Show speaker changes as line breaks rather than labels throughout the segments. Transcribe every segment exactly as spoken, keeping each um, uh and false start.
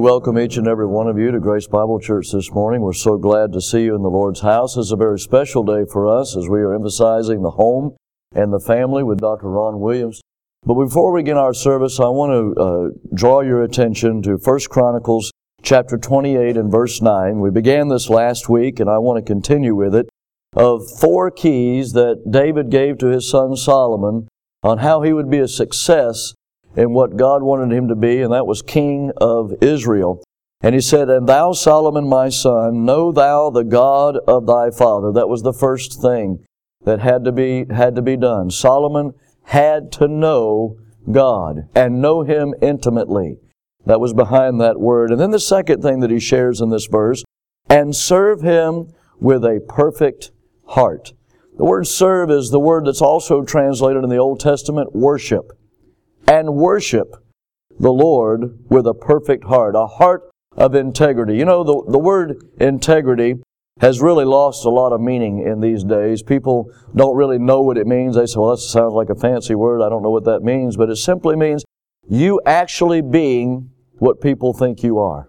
welcome each and every one of you to Grace Bible Church this morning. We're so glad to see you in the Lord's house. It's a very special day for us as we are emphasizing the home and the family with Doctor Ron Williams. But before we begin our service, I want to uh, draw your attention to First Chronicles chapter twenty-eight and verse nine. We began this last week, and I want to continue with it, of four keys that David gave to his son Solomon on how he would be a success in what God wanted him to be, and that was king of Israel. And he said, "And thou, Solomon, my son, know thou the God of thy father." That was the first thing that had to be had to be done. Solomon had to know God and know Him intimately. That was behind that word. And then the second thing that he shares in this verse, "and serve Him with a perfect heart." The word serve is the word that's also translated in the Old Testament, worship. And worship the Lord with a perfect heart, a heart of integrity. You know, the, the word integrity has really lost a lot of meaning in these days. People don't really know what it means. They say, well, that sounds like a fancy word. I don't know what that means. But it simply means you actually being what people think you are.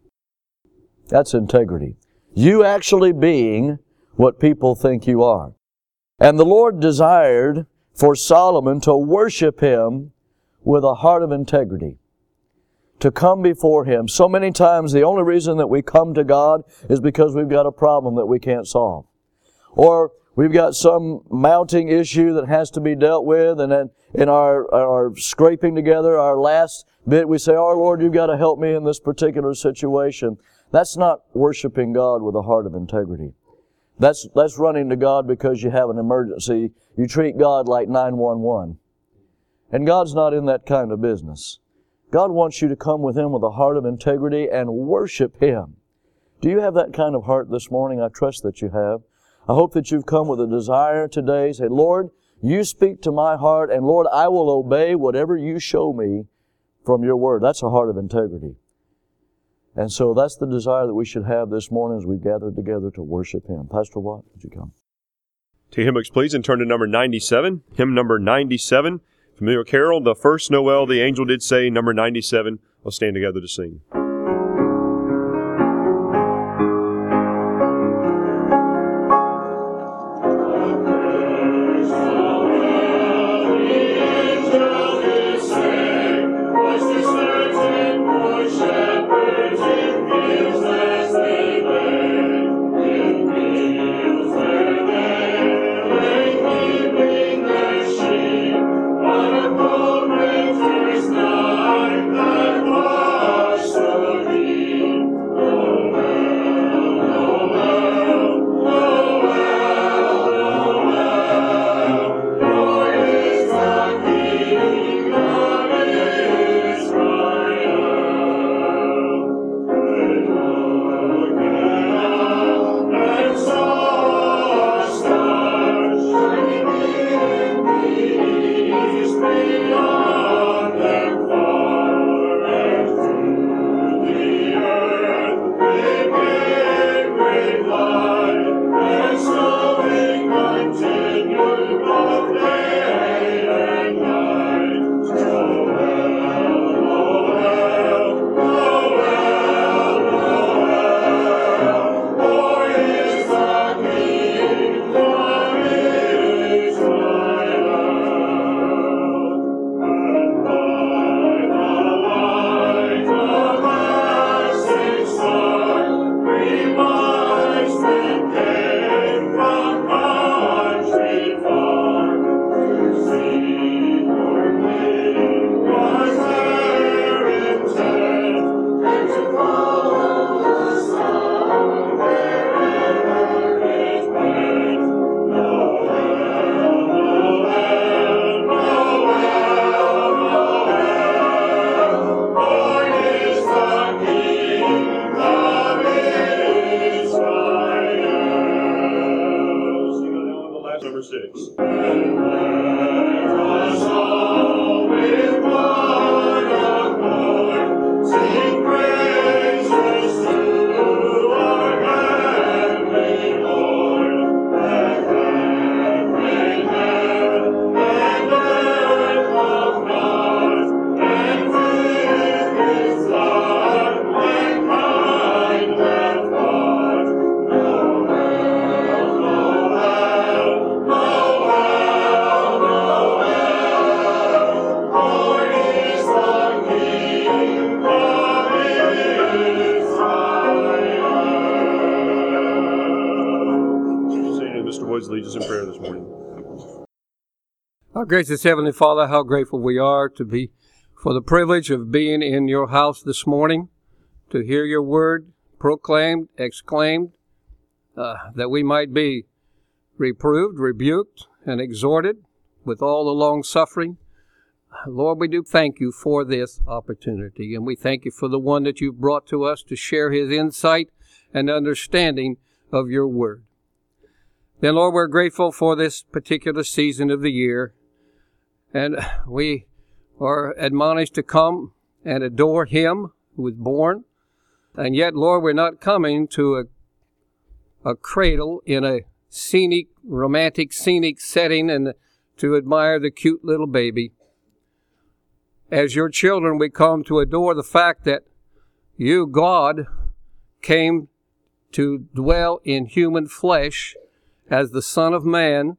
That's integrity. You actually being what people think you are. And the Lord desired for Solomon to worship Him with a heart of integrity, to come before Him. So many times the only reason that we come to God is because we've got a problem that we can't solve. Or we've got some mounting issue that has to be dealt with, and then in our, our scraping together, our last bit, we say, "Oh Lord, you've got to help me in this particular situation." That's not worshiping God with a heart of integrity. That's, that's running to God because you have an emergency. You treat God like nine one one. And God's not in that kind of business. God wants you to come with Him with a heart of integrity and worship Him. Do you have that kind of heart this morning? I trust that you have. I hope that you've come with a desire today. Say, "Lord, you speak to my heart, and Lord, I will obey whatever you show me from your word." That's a heart of integrity. And so that's the desire that we should have this morning as we've gathered together to worship Him. Pastor Watt, would you come?
Take hymn books, please, and turn to number ninety-seven. Hymn number ninety-seven. Familiar carol, "The First Noel the Angel Did Say," number ninety-seven. Let's stand together to sing.
What a moment first night that was
please lead us in prayer this morning.
Our gracious Heavenly Father, how grateful we are to be for the privilege of being in your house this morning, to hear your word proclaimed, exclaimed, uh, that we might be reproved, rebuked, and exhorted with all the long suffering. Lord, we do thank you for this opportunity, and we thank you for the one that you've brought to us to share his insight and understanding of your word. Then, Lord, we're grateful for this particular season of the year, and we are admonished to come and adore him who was born. And yet, Lord, we're not coming to a, a cradle in a scenic, romantic, scenic setting and to admire the cute little baby. As your children, we come to adore the fact that you, God, came to dwell in human flesh as the Son of Man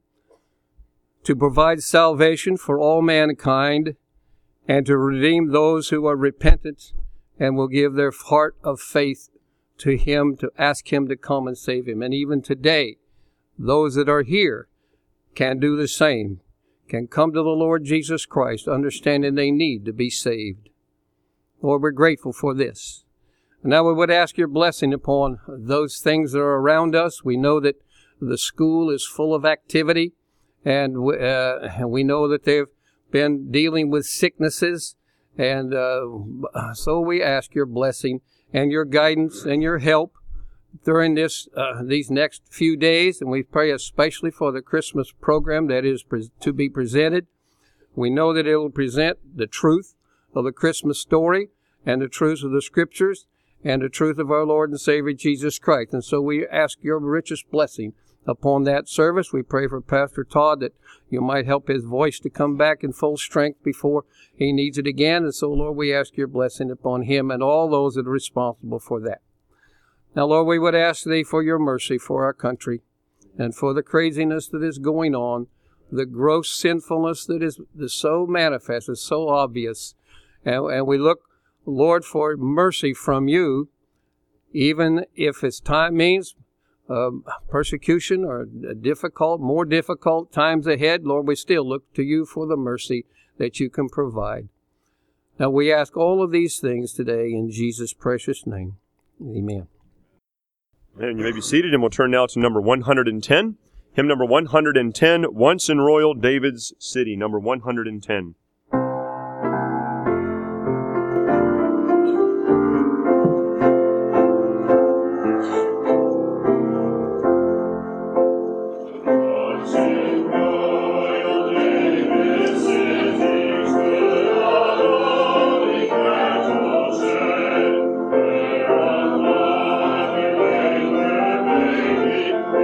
to provide salvation for all mankind and to redeem those who are repentant and will give their heart of faith to him, to ask him to come and save him. And even today, those that are here can do the same, can come to the Lord Jesus Christ, understanding they need to be saved. Lord, we're grateful for this. And now we would ask your blessing upon those things that are around us. We know that the school is full of activity, and uh, we know that they've been dealing with sicknesses, and uh, so we ask your blessing and your guidance and your help during this uh, these next few days, and we pray especially for the Christmas program that is pre- to be presented. We know that it will present the truth of the Christmas story and the truth of the Scriptures and the truth of our Lord and Savior Jesus Christ, and so we ask your richest blessing upon that service. We pray for Pastor Todd that you might help his voice to come back in full strength before he needs it again. And so, Lord, we ask your blessing upon him and all those that are responsible for that. Now, Lord, we would ask thee for your mercy for our country and for the craziness that is going on, the gross sinfulness that is, is so manifest, is so obvious. And, and we look, Lord, for mercy from you, even if it's time means Um, persecution or difficult, more difficult times ahead. Lord, we still look to you for the mercy that you can provide. Now we ask all of these things today in Jesus' precious name. Amen.
And you may be seated, and we'll turn now to number one hundred ten. Hymn number one hundred ten, Once in Royal David's City, number one hundred ten.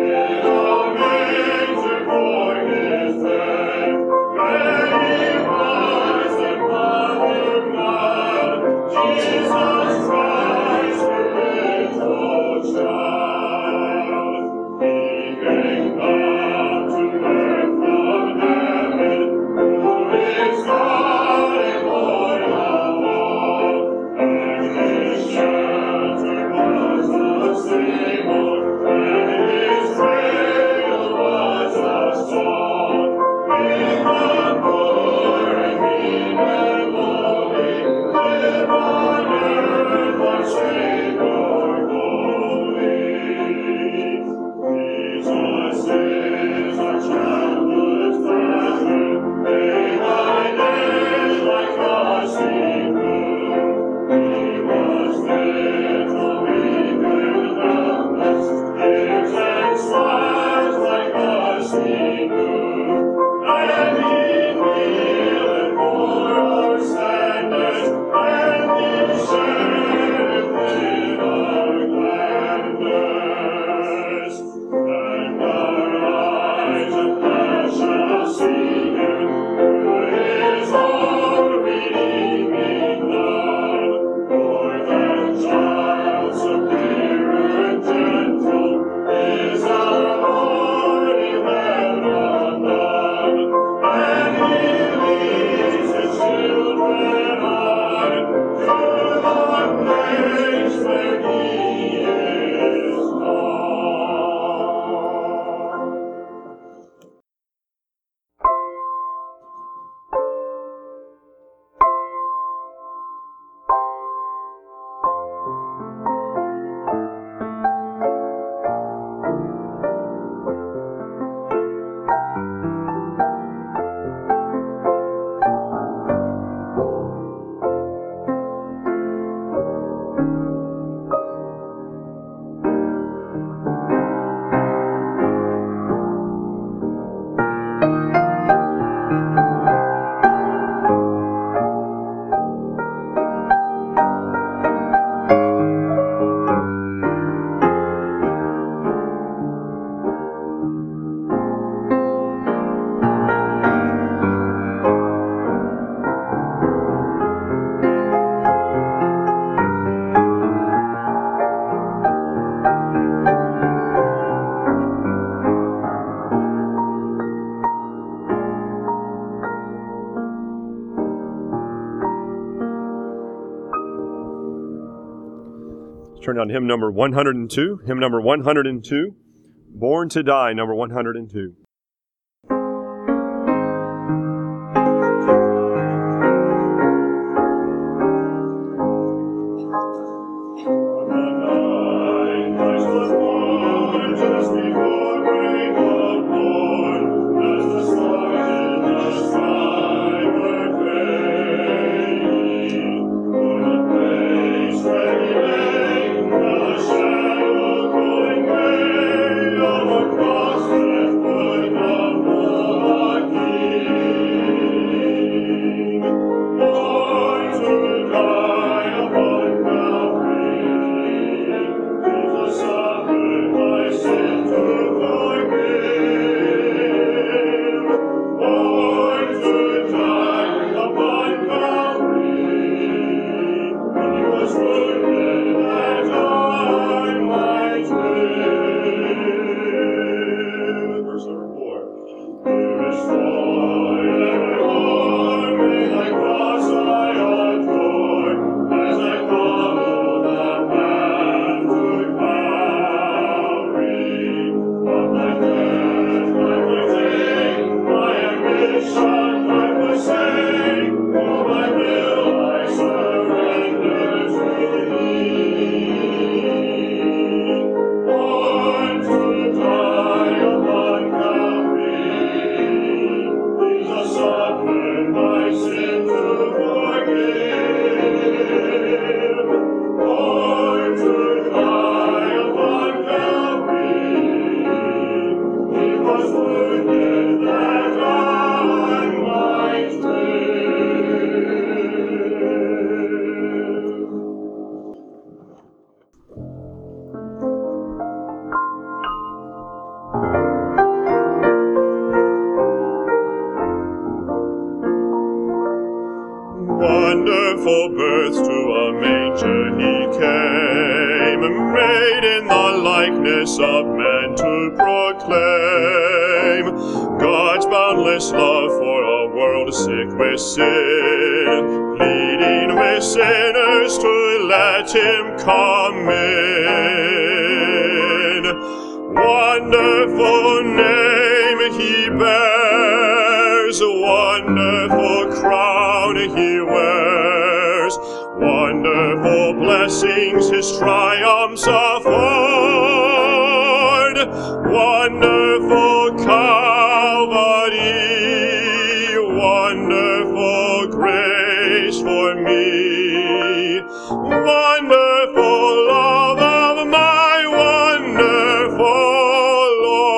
May
Turn down hymn number one hundred two. Hymn number one hundred two. Born to Die, number one hundred two.
Wonderful birth to a manger he came, made in the likeness of men to proclaim God's boundless love for a world sick with sin, pleading with sinners to let him come in. Wonderful name he bears, wonderful crown he wears, wonderful blessings his triumphs afford, wonderful Calvary, wonderful grace for me, wonderful love of my wonderful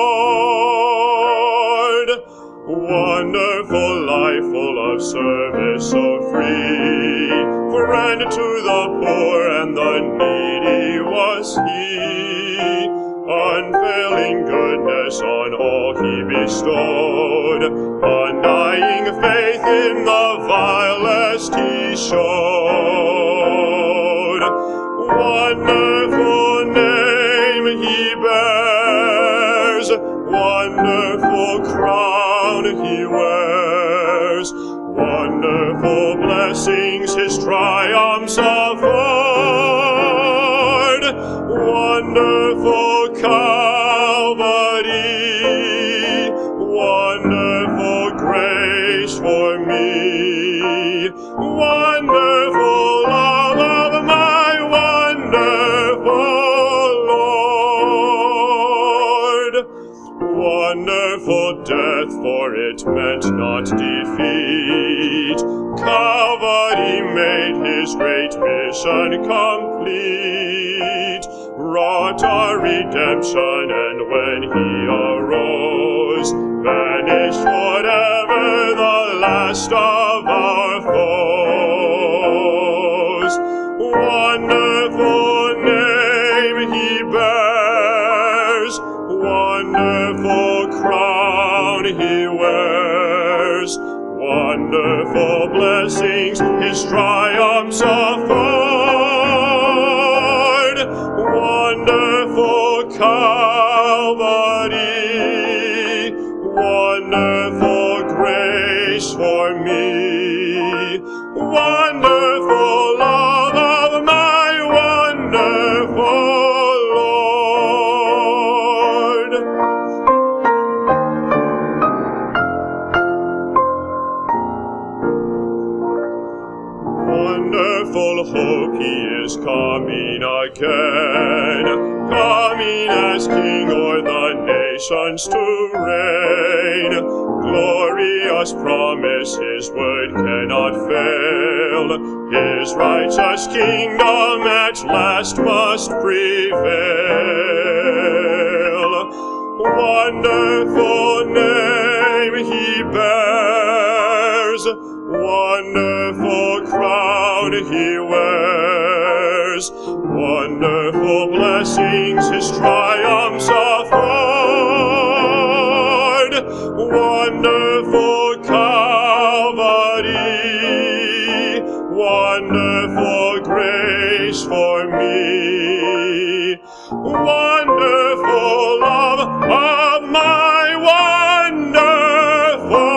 Lord, wonderful life full of service so free, friend to the poor and the needy was he, unfailing goodness on all he bestowed, undying faith in the vilest he showed. Wonderful name he bears, wonderful crown he wears, wonderful blessings his triumphs afford, wonderful Calvary, wonderful grace for me, wonderful love of my wonderful Lord, wonderful death, for it meant not defeat, Calvary made his great mission complete, wrought our redemption, and when he arose, vanished forever the last of our foes. Wonderful name he bears, wonderful crown he wears, wonderful blessings his triumphs afford, wonderful Calvary, wonderful grace for me, wonderful love of my wonderful wonderful hope, he is coming again, coming as King o'er the nations to reign. Glorious promise, his word cannot fail, his righteous kingdom at last must prevail. Wonderful name he bears, wonderful crown he wears, wonderful blessings his triumphs afford, wonderful Calvary, wonderful grace for me, wonderful love of my wonderful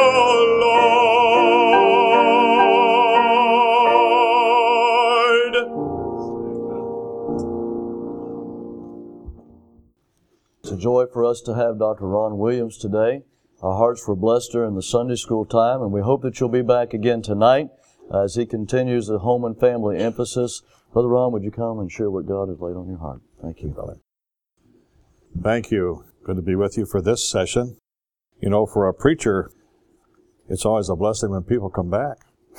Lord.
It's a joy for us to have Doctor Ron Williams today. Our hearts were blessed during the Sunday school time, and we hope that you'll be back again tonight uh, as he continues the home and family emphasis. Brother Ron, would you come and share what God has laid on your heart? Thank you, brother.
Thank you. Good to be with you for this session. You know, for a preacher, it's always a blessing when people come back.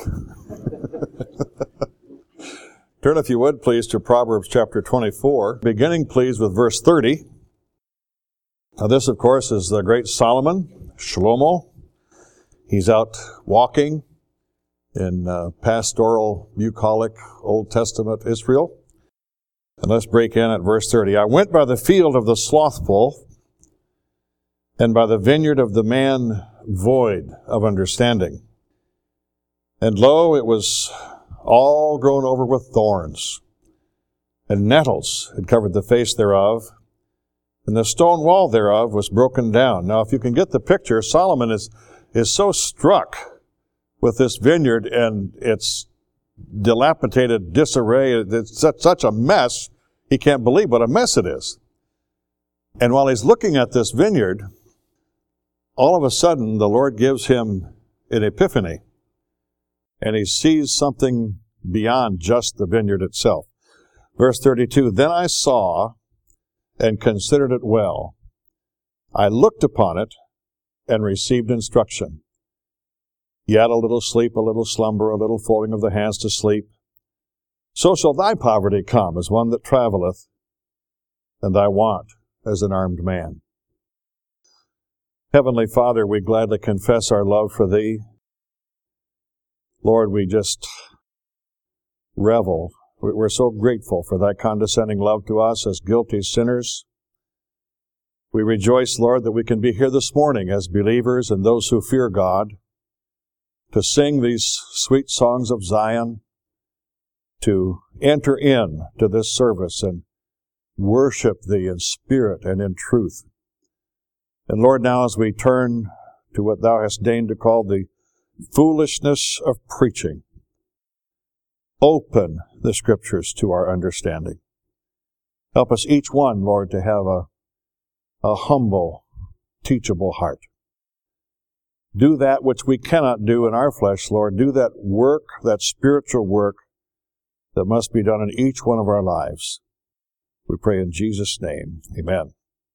Turn, if you would, please, to Proverbs chapter twenty-four, beginning, please, with verse thirty. Now, this, of course, is the great Solomon, Shlomo. He's out walking in uh, pastoral, bucolic, Old Testament Israel. And let's break in at verse thirty. I went by the field of the slothful, and by the vineyard of the man void of understanding. And lo, it was all grown over with thorns, and nettles had covered the face thereof, and the stone wall thereof was broken down. Now, if you can get the picture, Solomon is, is so struck with this vineyard and its dilapidated disarray. It's such, such a mess, he can't believe what a mess it is. And while he's looking at this vineyard, all of a sudden the Lord gives him an epiphany, and he sees something beyond just the vineyard itself. Verse thirty-two, then I saw and considered it well. I looked upon it and received instruction. Yet a little sleep, a little slumber, a little folding of the hands to sleep. So shall thy poverty come as one that travelleth, and thy want as an armed man. Heavenly Father, we gladly confess our love for Thee. Lord, we just revel. We're so grateful for Thy condescending love to us as guilty sinners. We rejoice, Lord, that we can be here this morning as believers and those who fear God, to sing these sweet songs of Zion, to enter in to this service and worship Thee in spirit and in truth. And Lord, now as we turn to what Thou hast deigned to call the foolishness of preaching, open the Scriptures to our understanding. Help us each one, Lord, to have a, a humble, teachable heart. Do that which we cannot do in our flesh, Lord. Do that work, that spiritual work that must be done in each one of our lives. We pray in Jesus' name. Amen.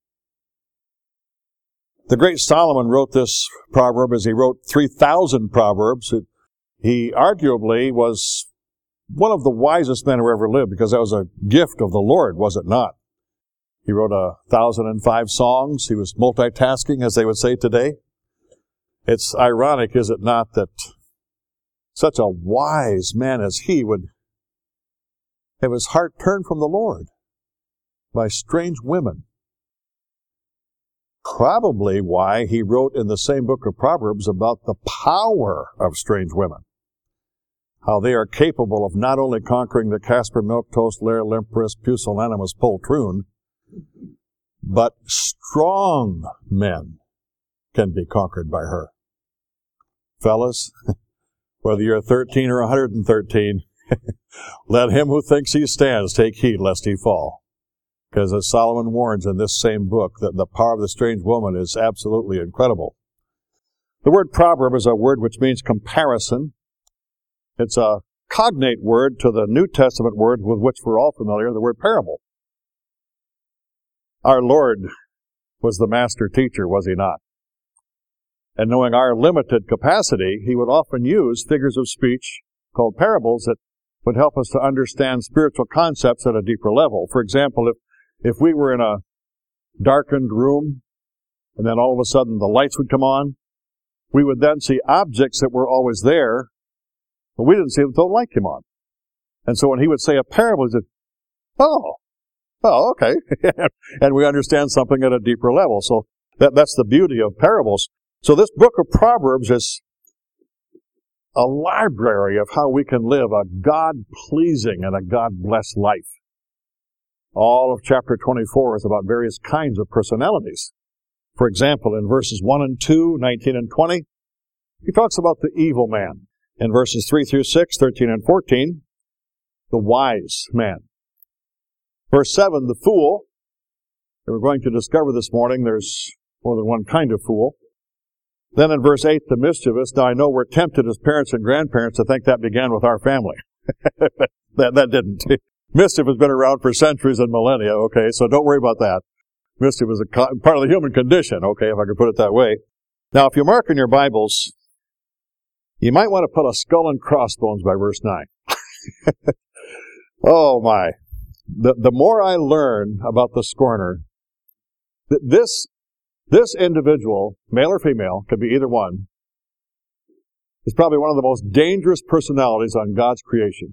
The great Solomon wrote this proverb as he wrote three thousand proverbs. He arguably was one of the wisest men who ever lived, because that was a gift of the Lord, was it not? He wrote a thousand and five songs. He was multitasking, as they would say today. It's ironic, is it not, that such a wise man as he would have his heart turned from the Lord by strange women. Probably why he wrote in the same book of Proverbs about the power of strange women. How they are capable of not only conquering the Casper, Milk Toast, Lair, Lemprus, Pusillanimous, Poltroon, but strong men can be conquered by her. Fellas, whether you're thirteen or one hundred thirteen, let him who thinks he stands take heed lest he fall. Because as Solomon warns in this same book, that the power of the strange woman is absolutely incredible. The word proverb is a word which means comparison. It's a cognate word to the New Testament word with which we're all familiar, the word parable. Our Lord was the master teacher, was he not? And knowing our limited capacity, he would often use figures of speech called parables that would help us to understand spiritual concepts at a deeper level. For example, if, if we were in a darkened room and then all of a sudden the lights would come on, we would then see objects that were always there, but we didn't see them until the light came on. And so when he would say a parable, he said, oh, oh, okay. And we understand something at a deeper level. So that, that's the beauty of parables. So this book of Proverbs is a library of how we can live a God-pleasing and a God-blessed life. All of chapter twenty-four is about various kinds of personalities. For example, in verses one and two, nineteen and twenty, he talks about the evil man. In verses three through six, thirteen and fourteen, the wise man. Verse seven, the fool. And we're going to discover this morning there's more than one kind of fool. Then in verse eight, the mischievous. Now I know we're tempted as parents and grandparents to think that began with our family. that, that didn't. Mischief has been around for centuries and millennia, okay, so don't worry about that. Mischief is a co- part of the human condition, okay, if I could put it that way. Now, if you mark in your Bibles, you might want to put a skull and crossbones by verse nine. Oh, my. The, the more I learn about the scorner, th- this, this individual, male or female, could be either one, is probably one of the most dangerous personalities on God's creation.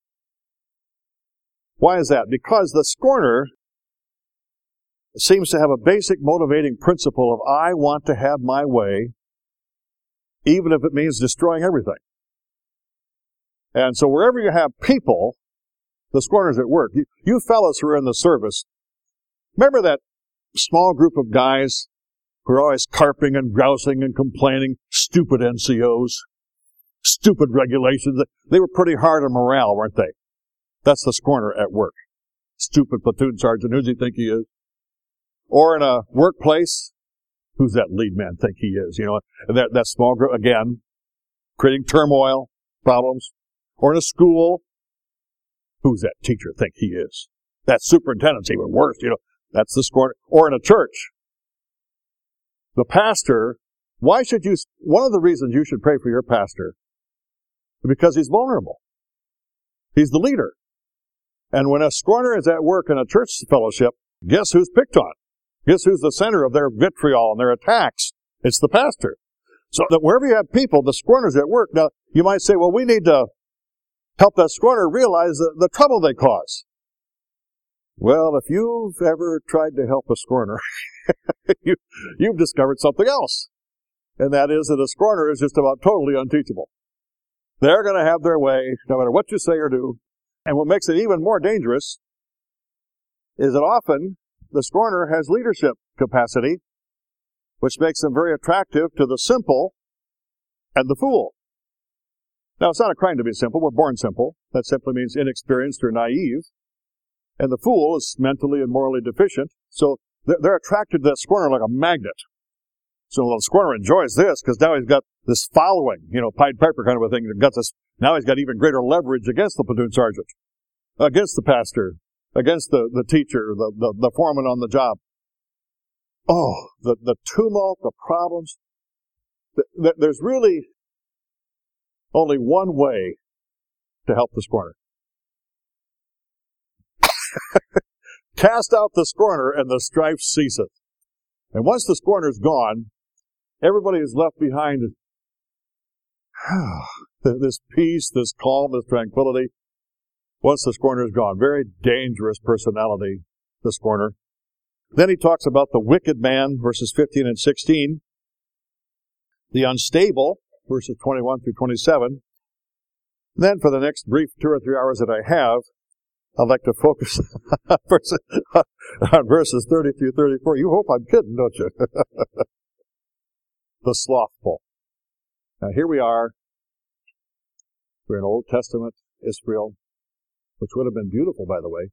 Why is that? Because the scorner seems to have a basic motivating principle of, I want to have my way, even if it means destroying everything. And so wherever you have people, the scorner's at work. You, you fellas who are in the service, remember that small group of guys who are always carping and grousing and complaining, stupid N C Os, stupid regulations. They were pretty hard on morale, weren't they? That's the scorner at work. Stupid platoon sergeant, who does he think he is? Or in a workplace, who's that lead man think he is? You know, that, that small group, again, creating turmoil, problems. Or in a school, who's that teacher think he is? That superintendent's even worse, you know, that's the scorner. Or in a church, the pastor, why should you, one of the reasons you should pray for your pastor, because he's vulnerable. He's the leader. And when a scorner is at work in a church fellowship, guess who's picked on? Guess who's the center of their vitriol and their attacks? It's the pastor. So that wherever you have people, the scorner's at work. Now, you might say, well, we need to help that scorner realize the, the trouble they cause. Well, if you've ever tried to help a scorner, you, you've discovered something else. And that is that a scorner is just about totally unteachable. They're going to have their way, no matter what you say or do. And what makes it even more dangerous is that often the scorner has leadership capacity, which makes them very attractive to the simple and the fool. Now, it's not a crime to be simple. We're born simple. That simply means inexperienced or naive. And the fool is mentally and morally deficient. So they're attracted to that scorner like a magnet. So the scorner enjoys this because now he's got this following, you know, Pied Piper kind of a thing. He's got this, now he's got even greater leverage against the platoon sergeant, against the pastor, against the, the teacher, the, the, the foreman on the job. Oh, the, the tumult, the problems. The, the, there's really only one way to help the scorner. Cast out the scorner and the strife ceaseth. And once the scorner's gone, everybody is left behind this peace, this calm, this tranquility. Once the scorner's gone. Very dangerous personality, the scorner. Then he talks about the wicked man, verses fifteen and sixteen. The unstable, verses twenty-one through twenty-seven. Then for the next brief two or three hours that I have, I'd like to focus on verses, on verses thirty through thirty-four. You hope I'm kidding, don't you? The slothful. Now here we are. We're in Old Testament Israel, which would have been beautiful, by the way.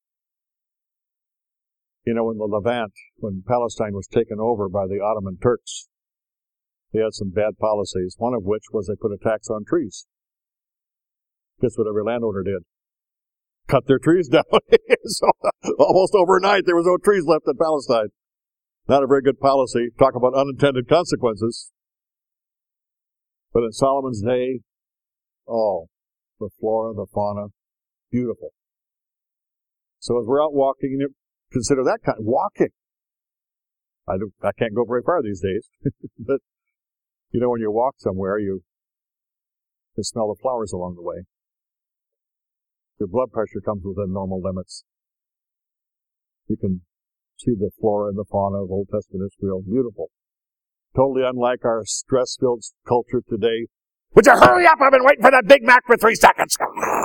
You know, in the Levant, when Palestine was taken over by the Ottoman Turks, they had some bad policies, one of which was they put a tax on trees. Guess what every landowner did? Cut their trees down. So almost overnight, there was no trees left in Palestine. Not a very good policy. Talk about unintended consequences. But in Solomon's day, oh, the flora, the fauna, beautiful. So as we're out walking, consider that kind of walking. I, do, I can't go very far these days. But, you know, when you walk somewhere, you can smell the flowers along the way. Your blood pressure comes within normal limits. You can see the flora and the fauna of Old Testament Israel. Beautiful. Totally unlike our stress-filled culture today. Would you hurry up? I've been waiting for that Big Mac for three seconds.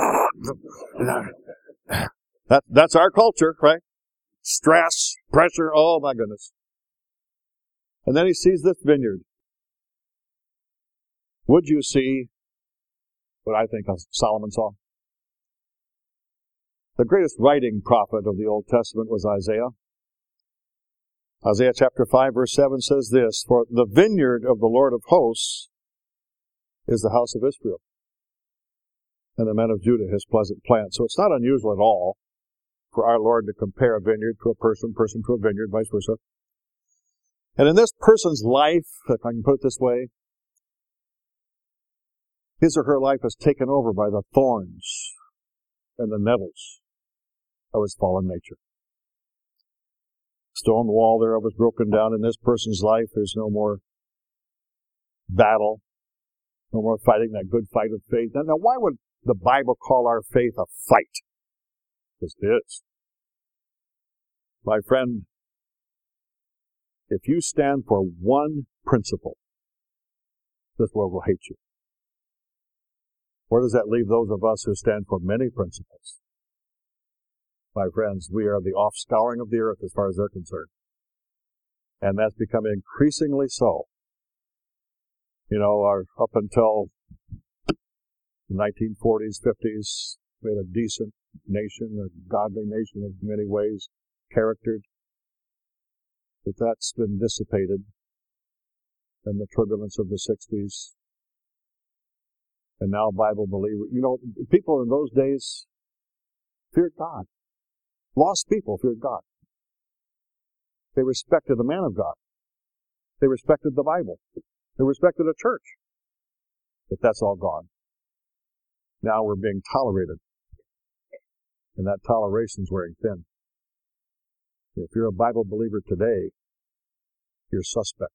That, that's our culture, right? Stress, pressure, oh my goodness. And then he sees this vineyard. Would you see what I think Solomon saw? The greatest writing prophet of the Old Testament was Isaiah. Isaiah chapter five verse seven says this, "For the vineyard of the Lord of hosts is the house of Israel, and the men of Judah his pleasant plant." So it's not unusual at all for our Lord to compare a vineyard to a person, person to a vineyard, vice versa. And in this person's life, if I can put it this way, his or her life is taken over by the thorns and the nettles of his fallen nature. Stone wall thereof was broken down in this person's life. There's no more battle, no more fighting that good fight of faith. Now, now why would the Bible call our faith a fight? Because it is. My friend, if you stand for one principle, this world will hate you. Where does that leave those of us who stand for many principles? My friends, we are the offscouring of the earth as far as they're concerned. And that's becoming increasingly so. You know, our, up until the nineteen forties, fifties, we had a decent nation, a godly nation in many ways, charactered. But that's been dissipated in the turbulence of the sixties. And now Bible believers, you know, people in those days feared God. Lost people feared God. They respected the man of God. They respected the Bible. They respected a church. But that's all gone. Now we're being tolerated. And that toleration's wearing thin. If you're a Bible believer today, you're suspect.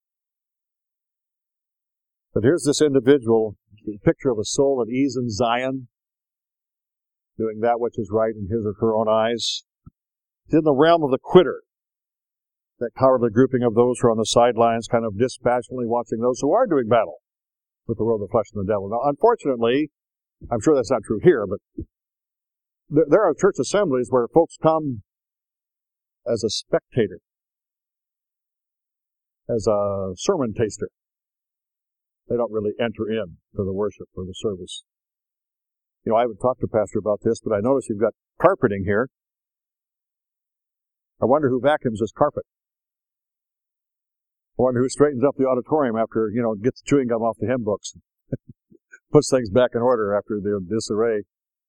But here's this individual, the picture of a soul at ease in Zion, doing that which is right in his or her own eyes. It's in the realm of the quitter, that cowardly grouping of those who are on the sidelines, kind of dispassionately watching those who are doing battle with the world, the flesh, and the devil. Now, unfortunately, I'm sure that's not true here, but there, there are church assemblies where folks come as a spectator, as a sermon taster. They don't really enter in to the worship or the service. You know, I haven't talked to Pastor about this, but I notice you've got carpeting here. I wonder who vacuums this carpet. I wonder who straightens up the auditorium after, you know, gets the chewing gum off the hymn books. Puts things back in order after the disarray.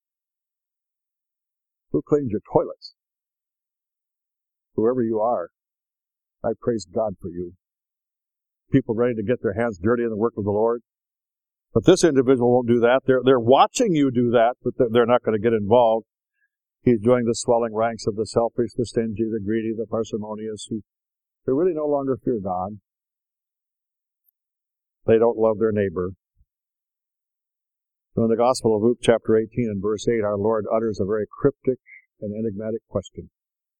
Who cleans your toilets? Whoever you are, I praise God for you. People ready to get their hands dirty in the work of the Lord. But this individual won't do that. They're, they're watching you do that, but they're not going to get involved. He's joining the swelling ranks of the selfish, the stingy, the greedy, the parsimonious, who they really no longer fear God. They don't love their neighbor. So in the Gospel of Luke, chapter eighteen and verse eight, our Lord utters a very cryptic and enigmatic question.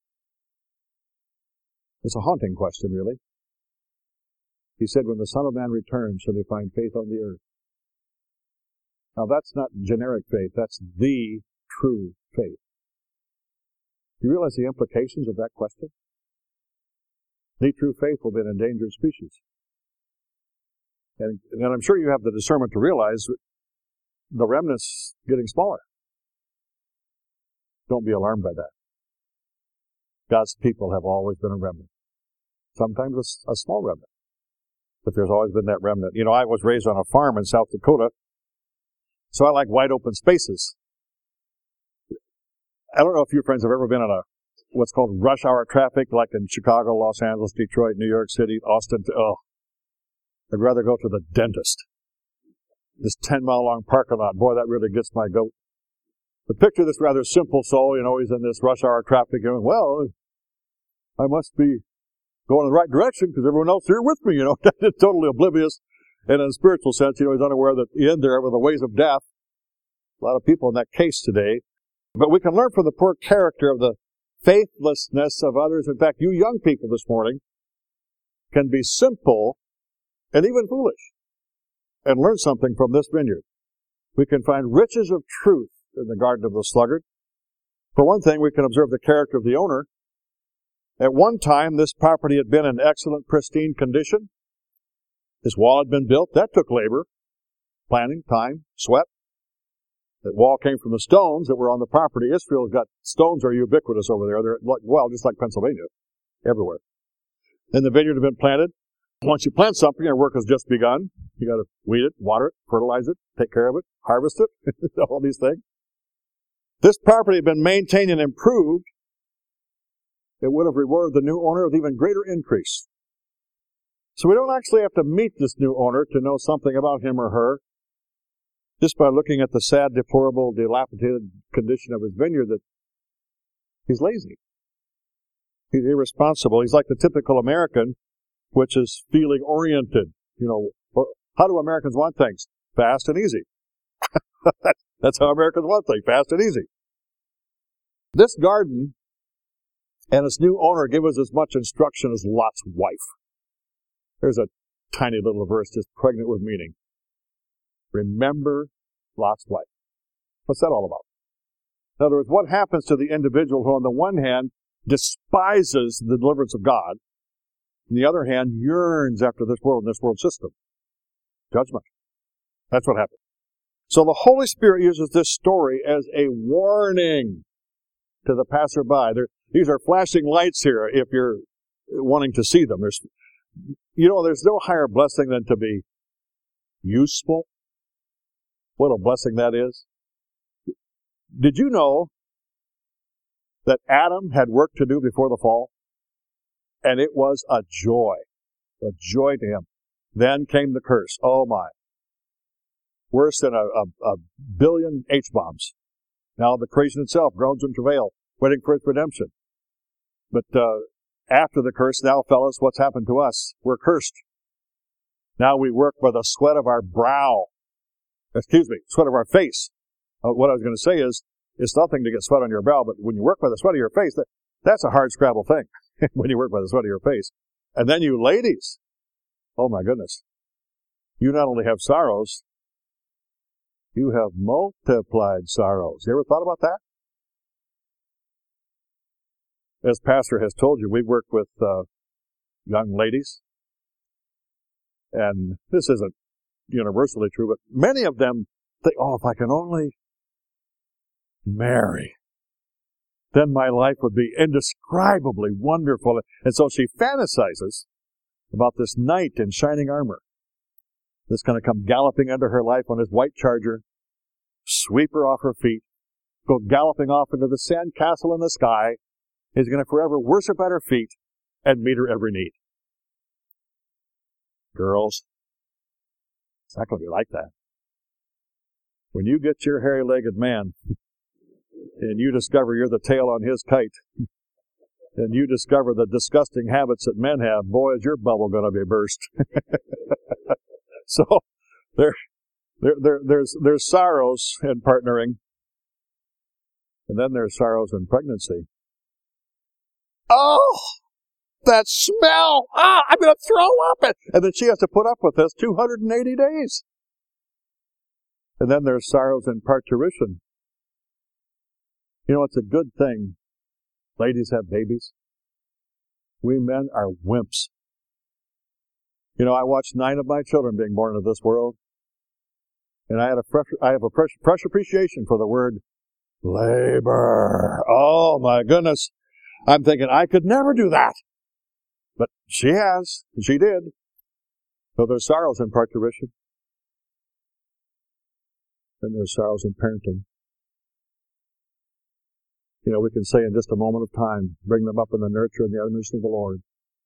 It's a haunting question, really. He said, when the Son of Man returns, shall he find faith on the earth? Now that's not generic faith, that's the true faith. Do you realize the implications of that question? The true faith will be an endangered species. And, and I'm sure you have the discernment to realize the remnant's getting smaller. Don't be alarmed by that. God's people have always been a remnant. Sometimes a, a small remnant. But there's always been that remnant. You know, I was raised on a farm in South Dakota, So I like wide open spaces. I don't know if you friends have ever been in a what's called rush hour traffic, like in Chicago, Los Angeles, Detroit, New York City, Austin. Oh, I'd rather go to the dentist. This ten mile long parking lot, boy, that really gets my goat. But picture this rather simple soul, you know, he's in this rush hour traffic, going, well, I must be going in the right direction because everyone else here with me, you know, totally oblivious. And in a spiritual sense, you know, he's unaware that the end there were the ways of death. A lot of people in that case today. But we can learn from the poor character of the faithlessness of others. In fact, you young people this morning can be simple and even foolish and learn something from this vineyard. We can find riches of truth in the garden of the sluggard. For one thing, we can observe the character of the owner. At one time, this property had been in excellent, pristine condition. This wall had been built. That took labor, planning, time, sweat. That wall came from the stones that were on the property. Israel's got stones are ubiquitous over there. They're like, well, just like Pennsylvania, everywhere. Then the vineyard had been planted. Once you plant something, your work has just begun. You got to weed it, water it, fertilize it, take care of it, harvest it, all these things. This property had been maintained and improved. It would have rewarded the new owner with even greater increase. So we don't actually have to meet this new owner to know something about him or her. Just by looking at the sad, deplorable, dilapidated condition of his vineyard, that he's lazy. He's irresponsible. He's like the typical American, which is feeling oriented. You know, how do Americans want things? Fast and easy. That's how Americans want things, fast and easy. This garden and its new owner give us as much instruction as Lot's wife. There's a tiny little verse just pregnant with meaning. Remember Lot's wife. What's that all about? In other words, what happens to the individual who on the one hand despises the deliverance of God, on the other hand yearns after this world and this world system? Judgment. That's what happens. So the Holy Spirit uses this story as a warning to the passerby. There, these are flashing lights here if you're wanting to see them. There's, you know, there's no higher blessing than to be useful. What a blessing that is. Did you know that Adam had work to do before the fall? And it was a joy. A joy to him. Then came the curse. Oh my. Worse than a, a, a billion H-bombs. Now the creation itself groans in travail, waiting for its redemption. But uh, after the curse, now fellas, what's happened to us? We're cursed. Now we work by the sweat of our brow. Excuse me, sweat of our face. Uh, what I was going to say is, it's nothing to get sweat on your brow, but when you work by the sweat of your face, that, that's a hard scrabble thing, when you work by the sweat of your face. And then you ladies, oh my goodness, you not only have sorrows, you have multiplied sorrows. You ever thought about that? As Pastor has told you, we work with uh, young ladies, and this isn't universally true, but many of them think, oh, if I can only marry, then my life would be indescribably wonderful. And so she fantasizes about this knight in shining armor that's going to come galloping into her life on his white charger, sweep her off her feet, go galloping off into the sand castle in the sky. He's going to forever worship at her feet and meet her every need. Girls, it's not going to be like that. When you get your hairy-legged man and you discover you're the tail on his kite and you discover the disgusting habits that men have, boy, is your bubble going to be burst. So there, there, there, there's, there's sorrows in partnering, and then there's sorrows in pregnancy. Oh, that smell! Ah, I'm going to throw up! And then she has to put up with this two hundred eighty days. And then there's sorrows in parturition. You know, it's a good thing ladies have babies. We men are wimps. You know, I watched nine of my children being born into this world, and I had a fresh, I have a fresh, fresh appreciation for the word labor. Oh my goodness. I'm thinking I could never do that. But she has, and she did. So there's sorrows in parturition. then there's sorrows in parenting. You know, we can say in just a moment of time, bring them up in the nurture and the admonition of the Lord.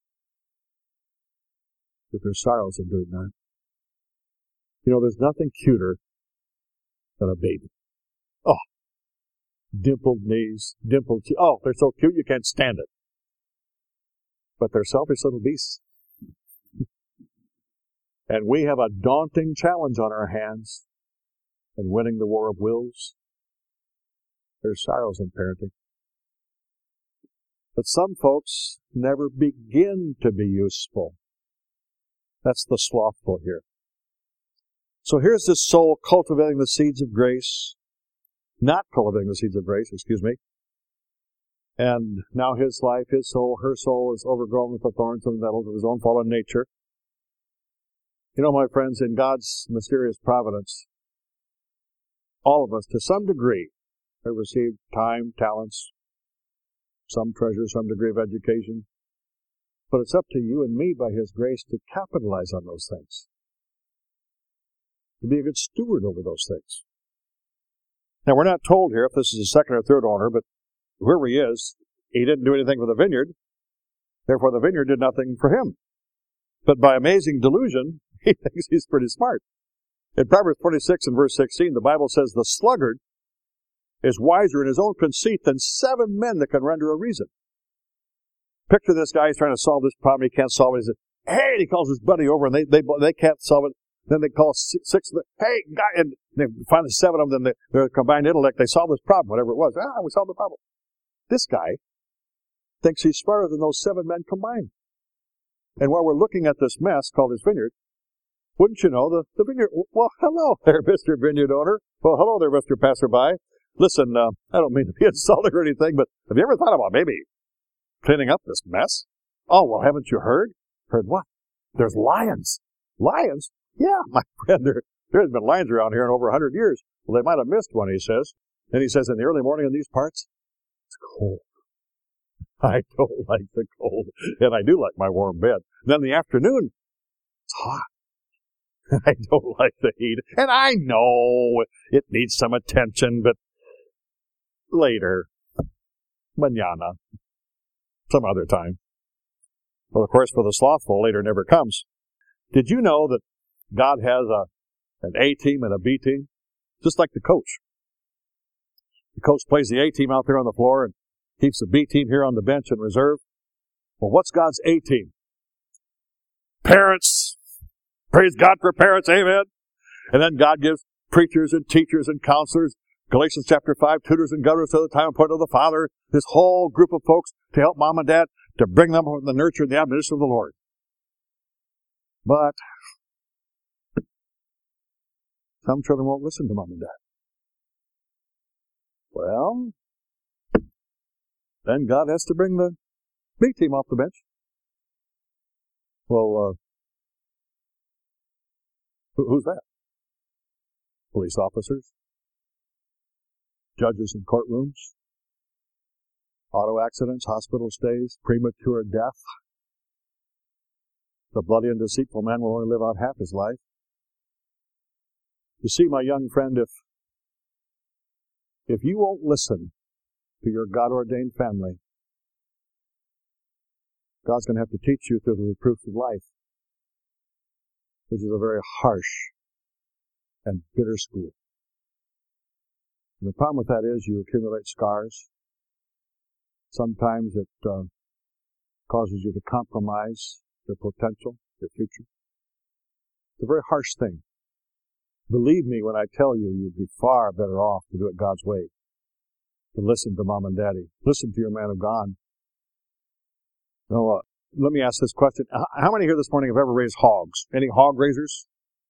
But there's sorrows in doing that. You know, there's nothing cuter than a baby. Oh, dimpled knees, dimpled cheeks. Oh, they're so cute you can't stand it. But they're selfish little beasts. And we have a daunting challenge on our hands in winning the war of wills. There's sorrows in parenting. But some folks never begin to be useful. That's the slothful here. So here's this soul cultivating the seeds of grace, not cultivating the seeds of grace, excuse me. And now his life, his soul, her soul is overgrown with the thorns and nettles of his own fallen nature. You know, my friends, in God's mysterious providence, all of us, to some degree, have received time, talents, some treasure, some degree of education. But it's up to you and me by His grace to capitalize on those things, to be a good steward over those things. Now, we're not told here if this is a second or third owner, but whoever he is, he didn't do anything for the vineyard. Therefore, the vineyard did nothing for him. But by amazing delusion, he thinks he's pretty smart. In Proverbs twenty-six and verse sixteen, the Bible says, the sluggard is wiser in his own conceit than seven men that can render a reason. Picture this guy, he's trying to solve this problem, he can't solve it. He says, hey, he calls his buddy over, and they they they can't solve it. Then they call six, six of them, hey, guy, and they finally seven of them, then they, their combined intellect, they solve this problem, whatever it was. Ah, we solved the problem. This guy thinks he's smarter than those seven men combined. And while we're looking at this mess called his vineyard, wouldn't you know, the, the vineyard, well, hello there, Mister Vineyard owner. Well, hello there, Mister Passerby. Listen, uh, I don't mean to be insulting or anything, but have you ever thought about maybe cleaning up this mess? Oh, well, haven't you heard? Heard what? There's lions. Lions? Yeah, my friend, there, there's been lions around here in over a hundred years. Well, they might have missed one, he says. And he says, in the early morning in these parts, it's cold. I don't like the cold, and I do like my warm bed. Then in the afternoon, it's hot. I don't like the heat. And I know it needs some attention, but later, mañana, some other time. Well, of course, for the slothful, later never comes. Did you know that God has a an A team and a B team? Just like the coach. The coach plays the A team out there on the floor and keeps the B team here on the bench in reserve. Well, what's God's A team? Parents. Praise God for parents, amen. And then God gives preachers and teachers and counselors, Galatians chapter five, tutors and governors to the time appointed of the Father, this whole group of folks to help mom and dad to bring them in the nurture and the admonition of the Lord. But some children won't listen to mom and dad. Well, then God has to bring the B team off the bench. Well, uh, who, who's that? Police officers, judges in courtrooms, auto accidents, hospital stays, premature death. The bloody and deceitful man will only live out half his life. You see, my young friend, if if you won't listen to your God-ordained family, God's going to have to teach you through the reproofs of life, which is a very harsh and bitter school. And the problem with that is you accumulate scars. Sometimes it uh, causes you to compromise your potential, your future. It's a very harsh thing. Believe me when I tell you, you'd be far better off to do it God's way. To listen to mom and daddy. Listen to your man of God. Now, uh, let me ask this question. How many here this morning have ever raised hogs? Any hog raisers?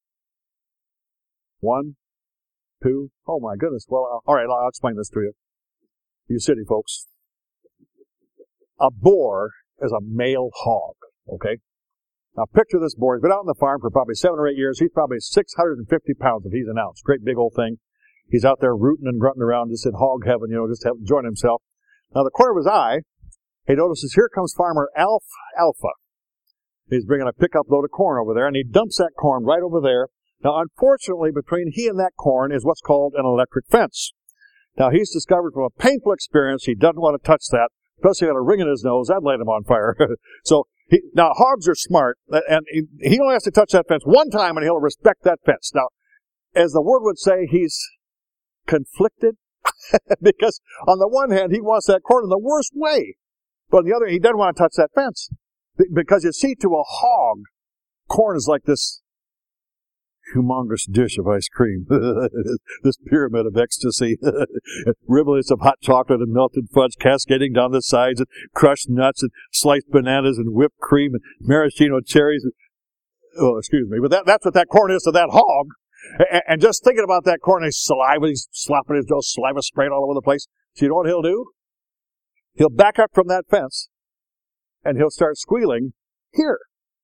One? Two? Oh my goodness. Well, uh, all right, I'll explain this to you. You city folks. A boar is a male hog, okay? Now picture this boar. He's been out on the farm for probably seven or eight years. He's probably six hundred fifty pounds if he's an ounce. Great big old thing. He's out there rooting and grunting around just in hog heaven, you know, just having enjoying himself. Now the corner of his eye, he notices here comes farmer Alf Alpha. He's bringing a pickup load of corn over there, and he dumps that corn right over there Now, unfortunately, between he and that corn is what's called an electric fence. Now, he's discovered from a painful experience he doesn't want to touch that, plus he got a ring in his nose. That'd light him on fire. so, he, now, hogs are smart, and he, he only has to touch that fence one time, and he'll respect that fence. Now, as the word would say, he's conflicted, because on the one hand, he wants that corn in the worst way, but on the other, he doesn't want to touch that fence. Because, you see, to a hog, corn is like this humongous dish of ice cream, this pyramid of ecstasy, rivulets of hot chocolate and melted fudge cascading down the sides, and crushed nuts and sliced bananas and whipped cream and maraschino cherries. And, oh, excuse me, but that, that's what that corn is to that hog. And, and just thinking about that corn, his saliva, he's slopping his nose, saliva spraying all over the place. So you know what he'll do? He'll back up from that fence, and he'll start squealing, here.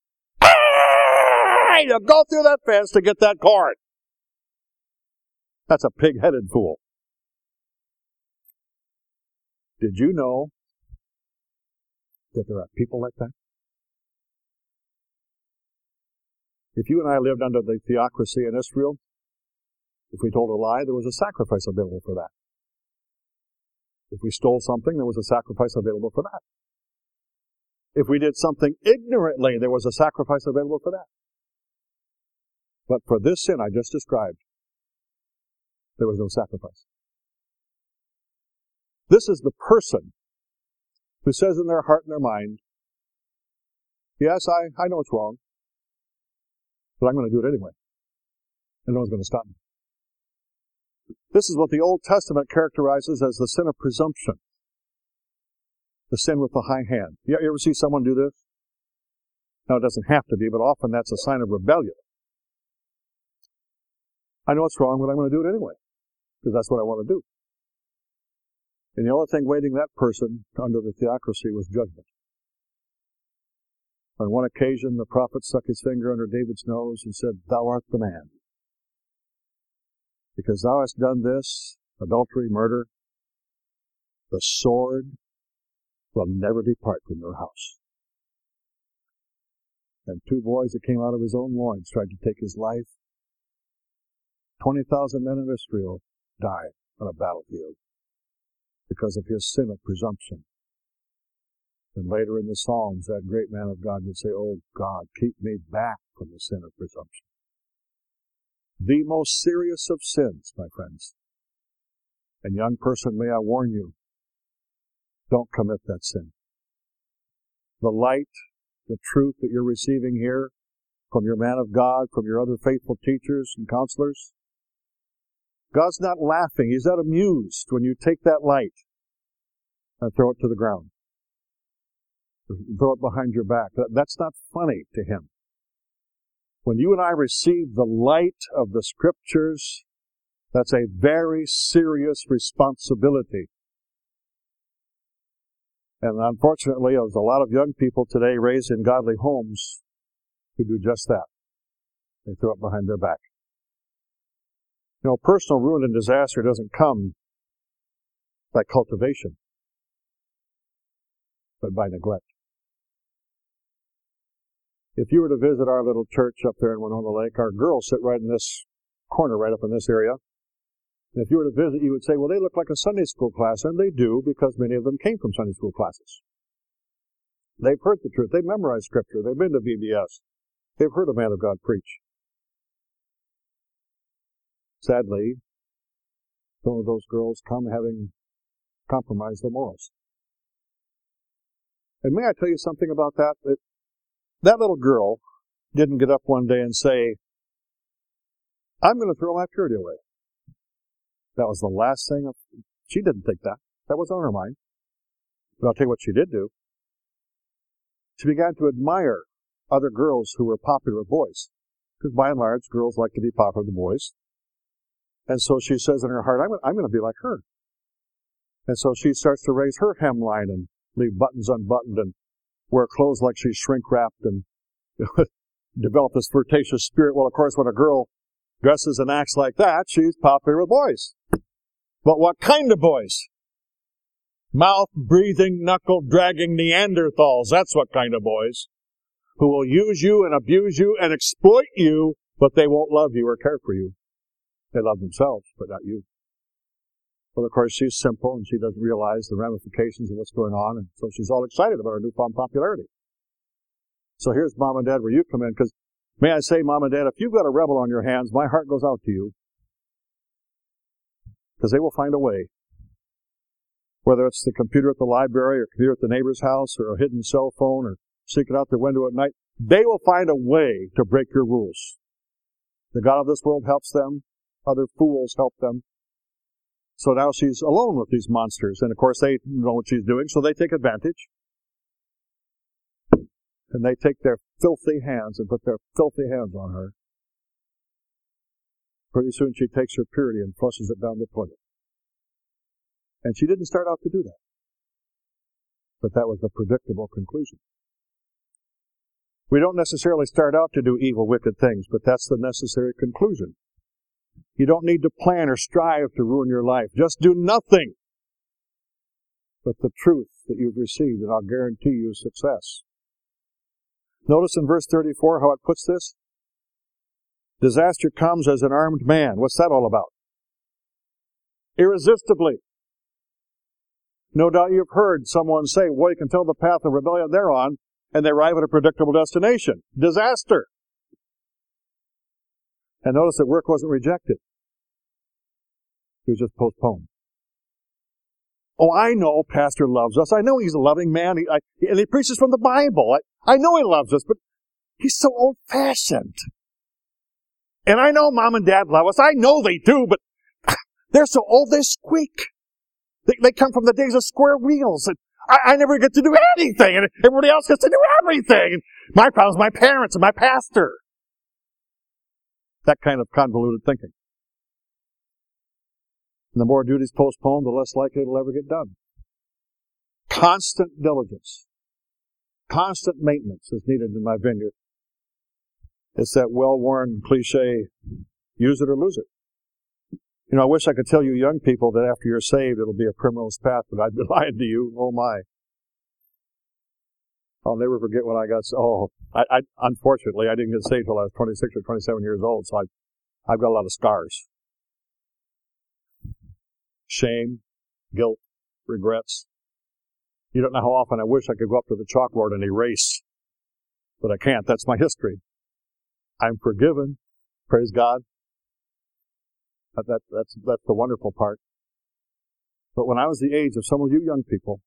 To go through that fence to get that corn. That's a pig-headed fool. Did you know that there are people like that? If you and I lived under the theocracy in Israel, if we told a lie, there was a sacrifice available for that. If we stole something, there was a sacrifice available for that. If we did something ignorantly, there was a sacrifice available for that. But for this sin I just described, there was no sacrifice. This is the person who says in their heart and their mind, yes, I, I know it's wrong, but I'm going to do it anyway. And no one's going to stop me. This is what the Old Testament characterizes as the sin of presumption. The sin with the high hand. You ever see someone do this? Now, it doesn't have to be, but often that's a sign of rebellion. I know it's wrong, but I'm going to do it anyway, because that's what I want to do. And the only thing waiting that person under the theocracy was judgment. On one occasion, the prophet stuck his finger under David's nose and said, "Thou art the man. Because thou hast done this, adultery, murder, the sword will never depart from your house." And two boys that came out of his own loins tried to take his life. twenty thousand men of Israel died on a battlefield because of his sin of presumption. And later in the Psalms, that great man of God would say, "Oh God, keep me back from the sin of presumption." The most serious of sins, my friends. And young person, may I warn you, don't commit that sin. The light, the truth that you're receiving here from your man of God, from your other faithful teachers and counselors, God's not laughing. He's not amused when you take that light and throw it to the ground. Throw it behind your back. That, that's not funny to Him. When you and I receive the light of the Scriptures, that's a very serious responsibility. And unfortunately, there's a lot of young people today raised in godly homes who do just that. They throw it behind their back. You know, personal ruin and disaster doesn't come by cultivation, but by neglect. If you were to visit our little church up there in Winona Lake, our girls sit right in this corner, right up in this area. And if you were to visit, you would say, well, they look like a Sunday school class, and they do, because many of them came from Sunday school classes. They've heard the truth. They've memorized Scripture. They've been to V B S. They've heard a man of God preach. Sadly, some of those girls come having compromised their morals. And may I tell you something about that? That, that little girl didn't get up one day and say, I'm going to throw my purity away. That was the last thing. Of, she didn't think that. That was on her mind. But I'll tell you what she did do. She began to admire other girls who were popular with boys. Because by and large, girls like to be popular with boys. And so she says in her heart, I'm, I'm going to be like her. And so she starts to raise her hemline and leave buttons unbuttoned and wear clothes like she's shrink-wrapped and develop this flirtatious spirit. Well, of course, when a girl dresses and acts like that, she's popular with boys. But what kind of boys? Mouth-breathing, knuckle-dragging Neanderthals. That's what kind of boys. Who will use you and abuse you and exploit you But they won't love you or care for you. They love themselves, but not you. Well, of course, she's simple, and she doesn't realize the ramifications of what's going on, and so she's all excited about her newfound popularity. So here's Mom and Dad where you come in, because may I say, Mom and Dad, if you've got a rebel on your hands, my heart goes out to you, because they will find a way. Whether it's the computer at the library or computer at the neighbor's house or a hidden cell phone or secret out their window at night, they will find a way to break your rules. The God of this world helps them. Other fools help them. So now she's alone with these monsters. And, of course, they know what she's doing, so they take advantage. And they take their filthy hands and put their filthy hands on her. Pretty soon she takes her purity and flushes it down the toilet. And she didn't start out to do that. But that was the predictable conclusion. We don't necessarily start out to do evil, wicked things, but that's the necessary conclusion. You don't need to plan or strive to ruin your life. Just do nothing but the truth that you've received, and I'll guarantee you success. Notice in verse thirty-four how it puts this. Disaster comes as an armed man. What's that all about? Irresistibly. No doubt you've heard someone say, well, you can tell the path of rebellion they're on, and they arrive at a predictable destination. Disaster. And notice that work wasn't rejected. It was just postponed. Oh, I know Pastor loves us. I know he's a loving man, he, I, and he preaches from the Bible. I, I know he loves us, but he's so old-fashioned. And I know Mom and Dad love us. I know they do, but they're so old they squeak. They, they come from the days of square wheels. And I, I never get to do anything, and everybody else gets to do everything. And my problem's my parents and my pastor. That kind of convoluted thinking. And the more duties postponed, the less likely it'll ever get done. Constant diligence, constant maintenance is needed in my vineyard. It's that well-worn cliche, use it or lose it. You know, I wish I could tell you young people that after you're saved, it'll be a primrose path, but I'd be lying to you. Oh, my. I'll never forget when I got, oh, I, I, unfortunately, I didn't get saved until I was twenty-six or twenty-seven years old, so I, I've got a lot of scars. Shame, guilt, regrets. You don't know how often I wish I could go up to the chalkboard and erase, but I can't. That's my history. I'm forgiven. Praise God. That, that, that's, that's the wonderful part. But when I was the age of some of you young people,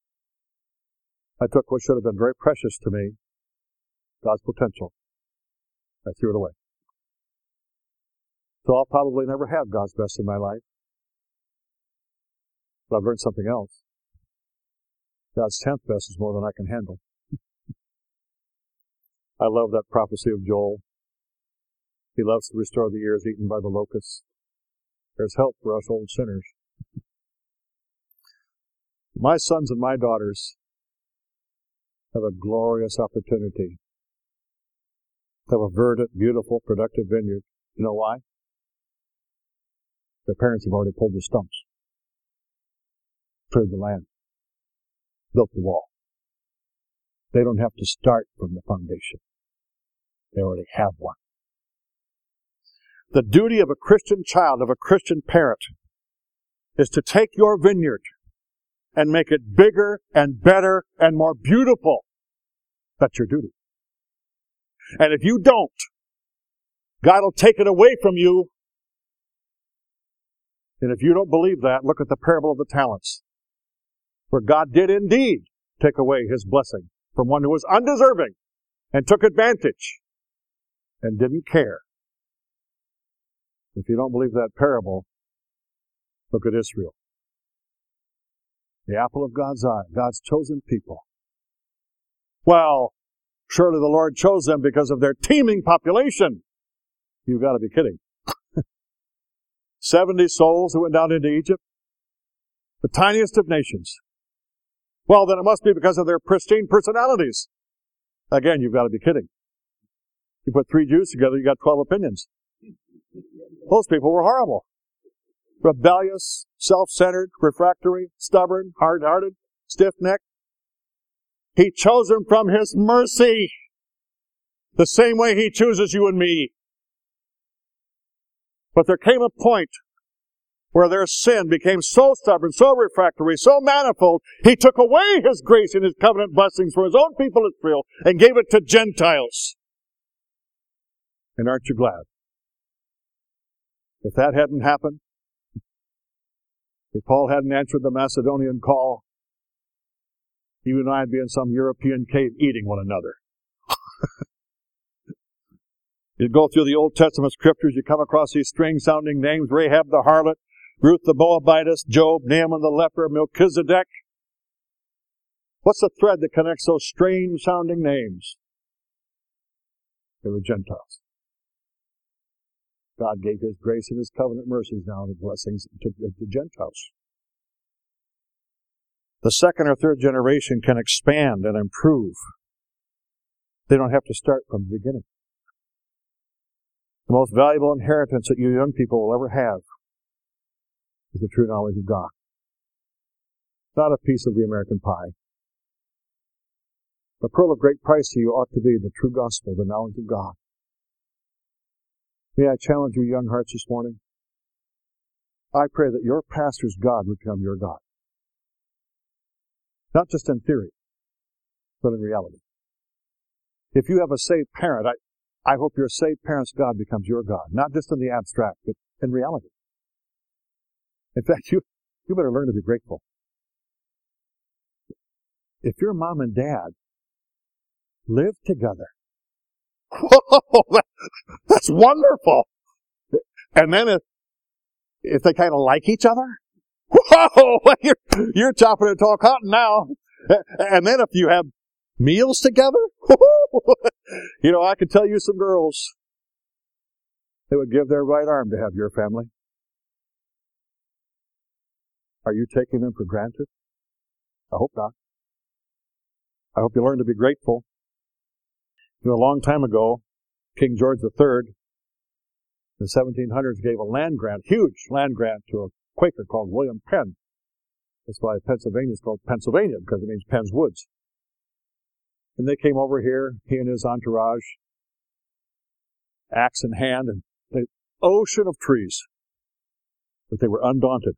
I took what should have been very precious to me, God's potential. I threw it away. So I'll probably never have God's best in my life. But I've learned something else. God's tenth best is more than I can handle. I love that prophecy of Joel. He loves to restore the years eaten by the locusts. There's help for us old sinners. My sons and my daughters have a glorious opportunity to have a verdant, beautiful, productive vineyard. You know why? Their parents have already pulled the stumps, cleared the land, built the wall. They don't have to start from the foundation. They already have one. The duty of a Christian child, of a Christian parent, is to take your vineyard and make it bigger and better and more beautiful. That's your duty. And if you don't, God will take it away from you. And if you don't believe that, look at the parable of the talents, where God did indeed take away His blessing from one who was undeserving and took advantage and didn't care. If you don't believe that parable, look at Israel. The apple of God's eye, God's chosen people. Well, surely the Lord chose them because of their teeming population. You've got to be kidding. Seventy souls who went down into Egypt, the tiniest of nations. Well, then it must be because of their pristine personalities. Again, you've got to be kidding. You put three Jews together, you got twelve opinions. Those people were horrible. Rebellious, self-centered, refractory, stubborn, hard-hearted, stiff-necked. He chose them from His mercy, the same way He chooses you and me. But there came a point where their sin became so stubborn, so refractory, so manifold, He took away His grace and His covenant blessings for His own people Israel and gave it to Gentiles. And aren't you glad? If that hadn't happened, if Paul hadn't answered the Macedonian call, you and I would be in some European cave eating one another. You go through the Old Testament scriptures, you come across these strange-sounding names: Rahab the harlot, Ruth the Moabitess, Job, Naaman the leper, Melchizedek. What's the thread that connects those strange-sounding names? They were Gentiles. God gave His grace and His covenant mercies now and blessings to the Gentiles. The second or third generation can expand and improve. They don't have to start from the beginning. The most valuable inheritance that you young people will ever have is the true knowledge of God. Not a piece of the American pie. The pearl of great price to you ought to be the true gospel, the knowledge of God. May I challenge you young hearts this morning? I pray that your pastor's God would become your God. Not just in theory, but in reality. If you have a saved parent, I, I hope your saved parent's God becomes your God. Not just in the abstract, but in reality. In fact, you, you better learn to be grateful. If your mom and dad live together, whoa, that, that's wonderful. And then if, if they kind of like each other, whoa, you're, you're chopping and tall cotton now. And then if you have meals together, you know, I could tell you some girls, they would give their right arm to have your family. Are you taking them for granted? I hope not. I hope you learn to be grateful. You know, a long time ago, King George the Third, in the seventeen hundreds, gave a land grant, huge land grant, to a Quaker called William Penn. That's why Pennsylvania is called Pennsylvania, because it means Penn's Woods. And they came over here, he and his entourage, axe in hand, and an ocean of trees. But they were undaunted.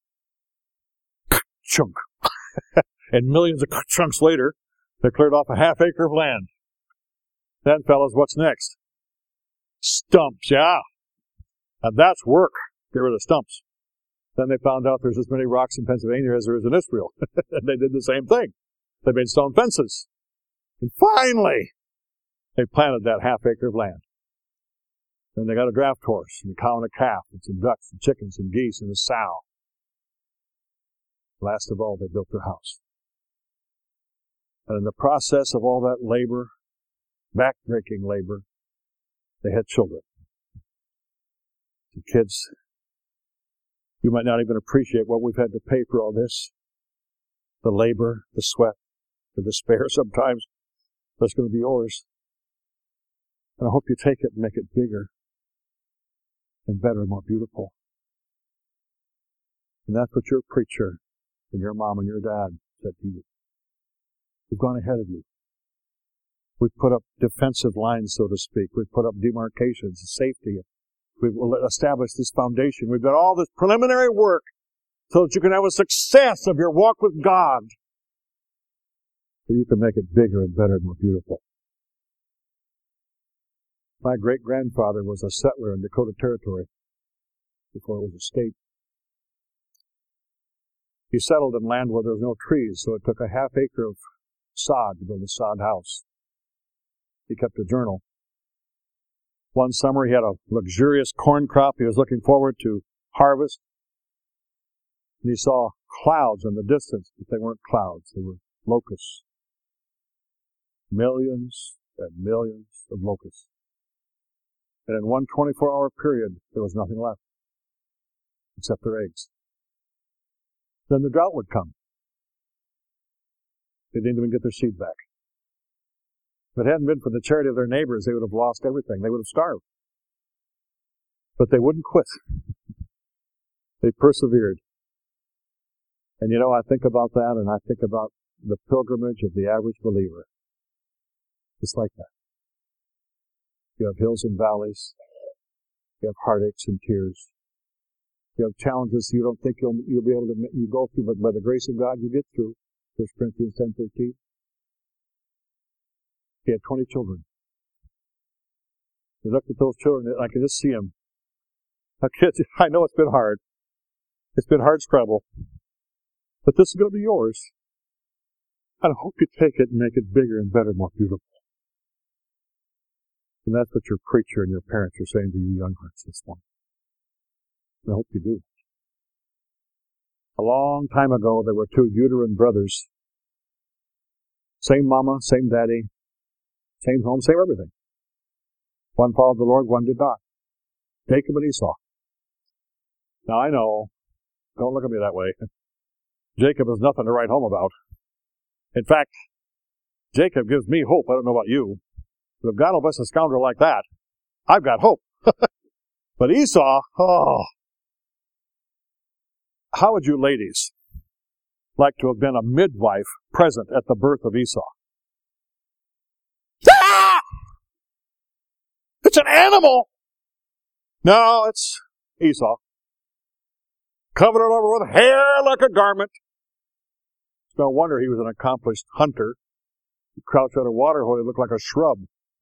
Chunk. And millions of chunks later, they cleared off a half acre of land. Then, fellas, what's next? Stumps, yeah. And that's work. Get rid of stumps. Then they found out there's as many rocks in Pennsylvania as there is in Israel. And they did the same thing. They made stone fences. And finally, they planted that half acre of land. Then they got a draft horse, and a cow and a calf, and some ducks, and chickens, and geese, and a sow. Last of all, they built their house. And in the process of all that labor, back-breaking labor, they had children. The kids, you might not even appreciate what we've had to pay for all this. The labor, the sweat, the despair sometimes, but it's going to be yours. And I hope you take it and make it bigger and better and more beautiful. And that's what your preacher and your mom and your dad said to you. We've gone ahead of you. We've put up defensive lines, so to speak. We've put up demarcations and safety. We've established this foundation. We've done all this preliminary work so that you can have a success of your walk with God. So you can make it bigger and better and more beautiful. My great-grandfather was a settler in Dakota Territory before it was a state. He settled in land where there was no trees, so it took a half acre of sod to build a sod house. He kept a journal. One summer he had a luxurious corn crop he was looking forward to harvest. And he saw clouds in the distance, but they weren't clouds, they were locusts. Millions and millions of locusts. And in one twenty-four hour period, there was nothing left except their eggs. Then the drought would come. They didn't even get their seed back. If it hadn't been for the charity of their neighbors, they would have lost everything. They would have starved. But they wouldn't quit. They persevered. And you know, I think about that, and I think about the pilgrimage of the average believer. It's like that. You have hills and valleys. You have heartaches and tears. You have challenges you don't think you'll, you'll be able to you go through, but by the grace of God you get through. First Corinthians ten thirteen. He had twenty children. He looked at those children, and I can just see them. Now, kids, I know it's been hard. It's been hard scrabble. But this is going to be yours. And I hope you take it and make it bigger and better and more beautiful. And that's what your preacher and your parents are saying to you young hearts this morning. I hope you do. A long time ago, there were two uterine brothers. Same mama, same daddy, same home, same everything. One followed the Lord, one did not. Jacob and Esau. Now I know, don't look at me that way. Jacob is nothing to write home about. In fact, Jacob gives me hope. I don't know about you. But if God will bless a scoundrel like that, I've got hope. But Esau, oh. How would you ladies like to have been a midwife present at the birth of Esau? Ah! It's an animal! No, it's Esau. Covered it over with hair like a garment. It's no wonder he was an accomplished hunter. He crouched at a water hole, he looked like a shrub.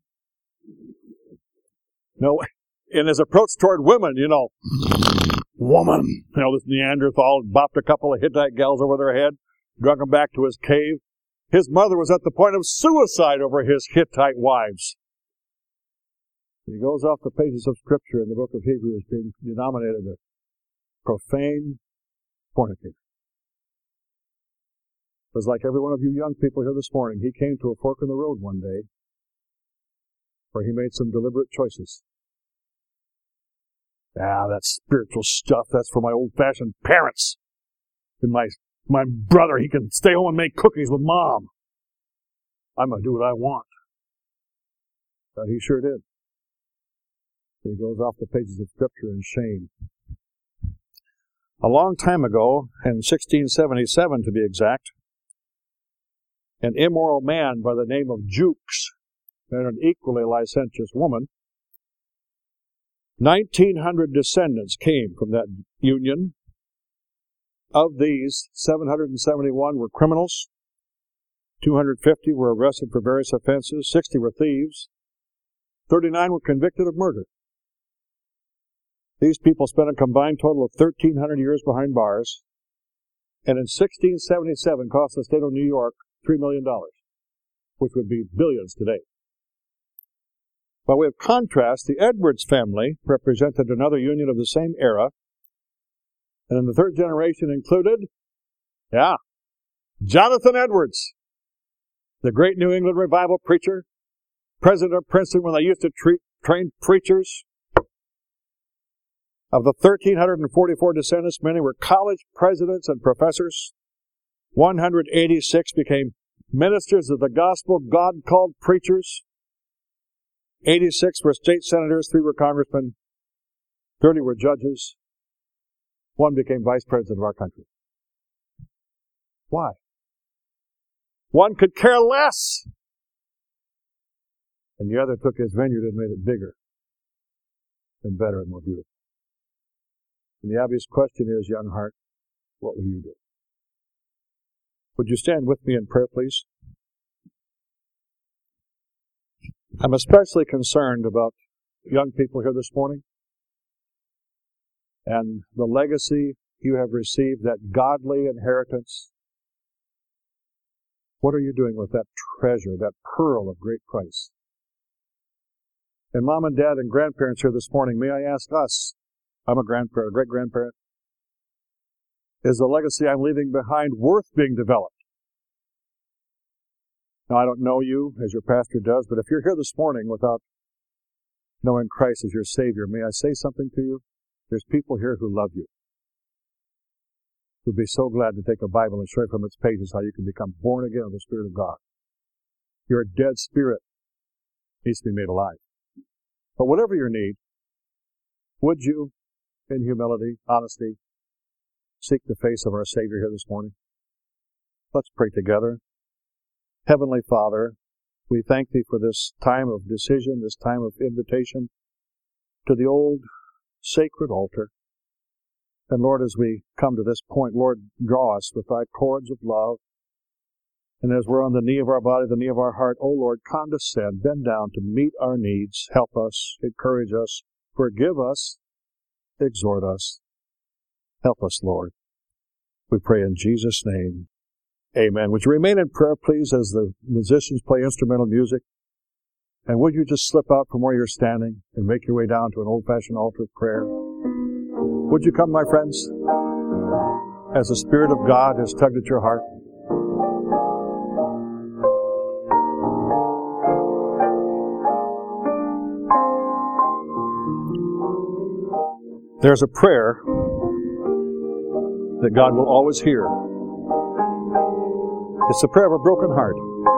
No, in his approach toward women, you know, woman, you know, this Neanderthal bopped a couple of Hittite gals over their head, drug them back to his cave. His mother was at the point of suicide over his Hittite wives. He goes off the pages of Scripture in the book of Hebrews being denominated a profane fornicator. It was like every one of you young people here this morning. He came to a fork in the road one day where he made some deliberate choices. Ah, that's spiritual stuff. That's for my old-fashioned parents. And my my brother, he can stay home and make cookies with Mom. I'm going to do what I want. But he sure did. He goes off the pages of Scripture in shame. A long time ago, in sixteen seventy-seven to be exact, an immoral man by the name of Jukes and an equally licentious woman, nineteen hundred descendants came from that union. Of these, seven hundred seventy-one were criminals, two hundred fifty were arrested for various offenses, sixty were thieves, thirty-nine were convicted of murder. These people spent a combined total of thirteen hundred years behind bars, and in sixteen seventy-seven cost the state of New York three million dollars, which would be billions today. By way of contrast, the Edwards family represented another union of the same era, and in the third generation included, yeah, Jonathan Edwards, the great New England revival preacher, president of Princeton when they used to treat, train preachers. Of the one thousand three hundred forty-four descendants, many were college presidents and professors. one hundred eighty-six became ministers of the gospel, God-called preachers. eighty-six were state senators, three were congressmen, thirty were judges. One became vice president of our country. Why? One could care less. And the other took his vineyard and made it bigger and better and more beautiful. And the obvious question is, young heart, what will you do? Would you stand with me in prayer, please? I'm especially concerned about young people here this morning and the legacy you have received, that godly inheritance. What are you doing with that treasure, that pearl of great price? And Mom and Dad and grandparents here this morning, may I ask us, I'm a grandparent, a great-grandparent, is the legacy I'm leaving behind worth being developed? Now, I don't know you as your pastor does, but if you're here this morning without knowing Christ as your Savior, may I say something to you? There's people here who love you, who'd be so glad to take a Bible and show you from its pages how you can become born again of the Spirit of God. Your dead spirit needs to be made alive. But whatever your need, would you, in humility, honesty, seek the face of our Savior here this morning? Let's pray together. Heavenly Father, we thank Thee for this time of decision, this time of invitation to the old sacred altar. And Lord, as we come to this point, Lord, draw us with thy cords of love. And as we're on the knee of our body, the knee of our heart, oh Lord, condescend, bend down to meet our needs, help us, encourage us, forgive us, exhort us. Help us, Lord. We pray in Jesus' name. Amen. Would you remain in prayer, please, as the musicians play instrumental music? And would you just slip out from where you're standing and make your way down to an old-fashioned altar of prayer? Would you come, my friends, as the Spirit of God has tugged at your heart? There's a prayer that God will always hear. It's the prayer of a broken heart.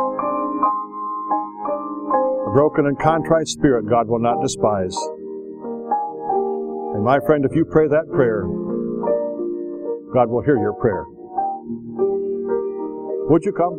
A broken and contrite spirit God will not despise. And my friend, if you pray that prayer, God will hear your prayer. Would you come?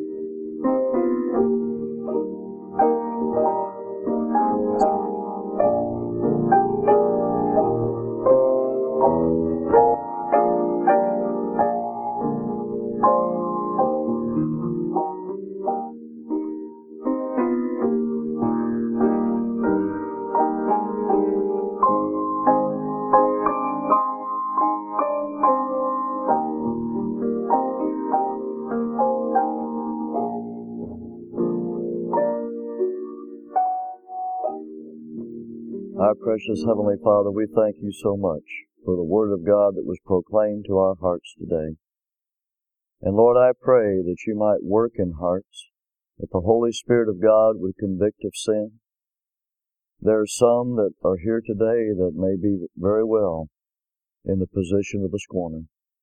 Our precious Heavenly Father, we thank you so much for the Word of God that was proclaimed to our hearts today. And Lord, I pray that you might work in hearts, that the Holy Spirit of God would convict of sin. There are some that are here today that may be very well in the position of the scorner,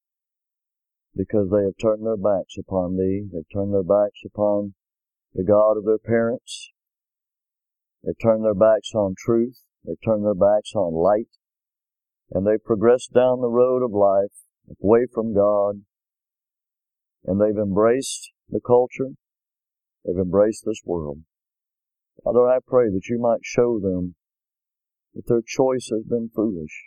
because they have turned their backs upon Thee, they've turned their backs upon the God of their parents, they've turned their backs on truth, they've turned their backs on light, and they've progressed down the road of life away from God, and they've embraced the culture, they've embraced this world. Father, I pray that you might show them that their choice has been foolish,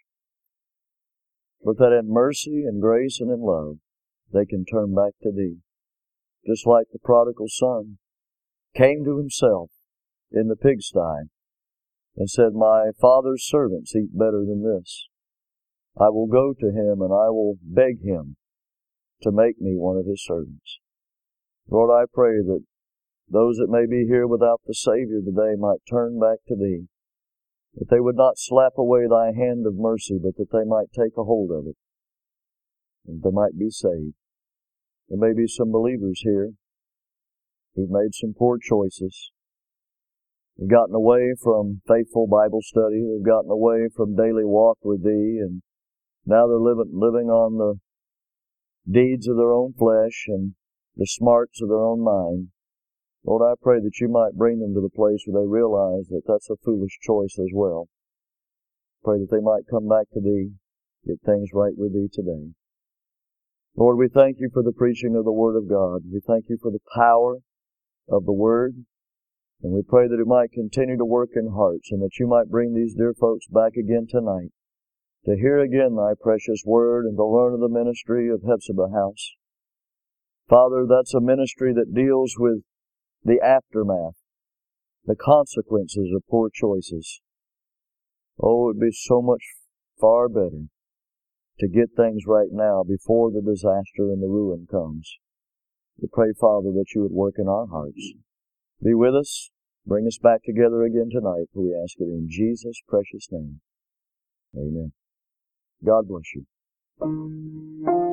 but that in mercy and grace and in love, they can turn back to Thee. Just like the prodigal son came to himself in the pigsty and said, my father's servants eat better than this. I will go to him and I will beg him to make me one of his servants. Lord, I pray that those that may be here without the Savior today might turn back to Thee, that they would not slap away Thy hand of mercy, but that they might take a hold of it, and they might be saved. There may be some believers here who've made some poor choices. They've gotten away from faithful Bible study. They've gotten away from daily walk with Thee, and now they're living, living on the deeds of their own flesh and the smarts of their own mind. Lord, I pray that you might bring them to the place where they realize that that's a foolish choice as well. Pray that they might come back to Thee, get things right with Thee today. Lord, we thank you for the preaching of the Word of God. We thank you for the power of the Word. And we pray that it might continue to work in hearts, and that you might bring these dear folks back again tonight to hear again Thy precious Word and to learn of the ministry of Hephzibah House. Father, that's a ministry that deals with the aftermath, the consequences of poor choices. Oh, it would be so much far better to get things right now before the disaster and the ruin comes. We pray, Father, that you would work in our hearts. Be with us. Bring us back together again tonight, for we ask it in Jesus' precious name. Amen. God bless you.